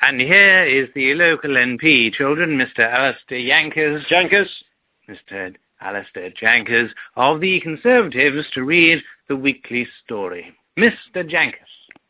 And here is the local MP, children, Mr. Alistair Jankers. Jankers. Mr. Alistair Jankers of the Conservatives to read the weekly story. Mr. Jankers.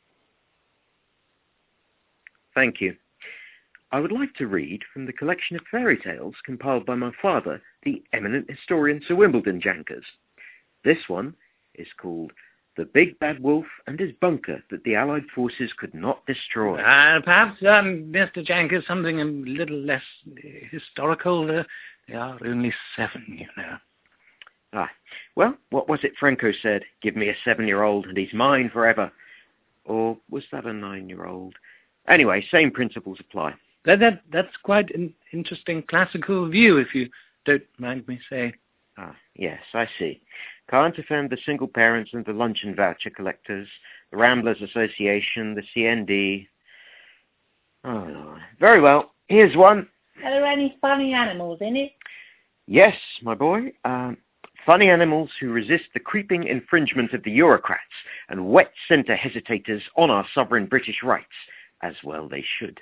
Thank you. I would like to read from the collection of fairy tales compiled by my father, the eminent historian Sir Wimbledon Jankers. This one is called The Big Bad Wolf and His Bunker That the Allied Forces Could Not Destroy. Perhaps, Mr. Jankers, something a little less historical. They are only 7, you know. Well, what was it Franco said? Give me a 7-year-old and he's mine forever. Or was that a 9-year-old? Anyway, same principles apply. That's quite an interesting classical view, if you don't mind me saying. Yes, I see. Can't offend the single parents and the luncheon voucher collectors, the Ramblers Association, the CND. Oh, Lord. Very well. Here's one. Are there any funny animals in it? Yes, my boy. Funny animals who resist the creeping infringement of the Eurocrats and wet centre hesitators on our sovereign British rights, as well they should.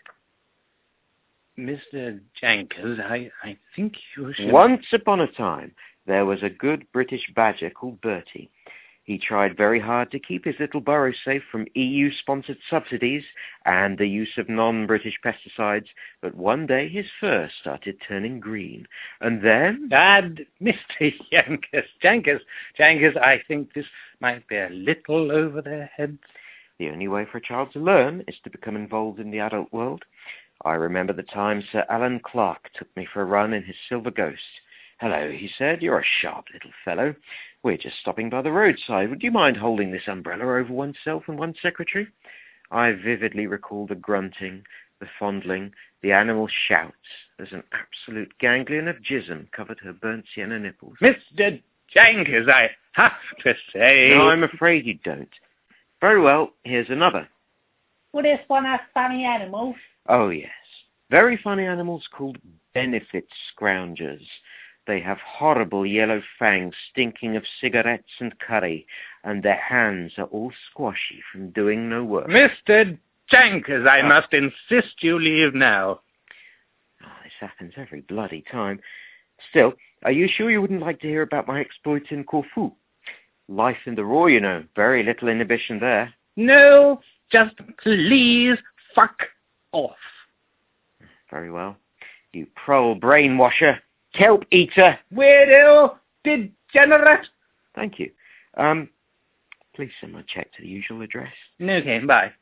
Mr. Jankers, I think you should... Once upon a time, there was a good British badger called Bertie. He tried very hard to keep his little burrow safe from EU-sponsored subsidies and the use of non-British pesticides, but one day his fur started turning green. And then... Mr. Jankers, I think this might be a little over their heads. The only way for a child to learn is to become involved in the adult world. I remember the time Sir Alan Clark took me for a run in his Silver Ghost. "Hello," he said, "you're a sharp little fellow. We're just stopping by the roadside. Would you mind holding this umbrella over oneself and one's secretary?" I vividly recall the grunting, the fondling, the animal shouts as an absolute ganglion of jism covered her burnt sienna nipples. Mr. Jankers, I have to say... No, I'm afraid you don't. Very well, here's another. Will this one have funny animals? Oh, yes. Very funny animals called benefit scroungers. They have horrible yellow fangs stinking of cigarettes and curry, and their hands are all squashy from doing no work. Mr. Jankers, I must insist you leave now. This happens every bloody time. Still, are you sure you wouldn't like to hear about my exploits in Corfu? Life in the raw, you know. Very little inhibition there. No, just please fuck off. Very well. You prole brainwasher, kelp eater. Weirdo, degenerate. Thank you. Please send my check to the usual address. Okay, bye.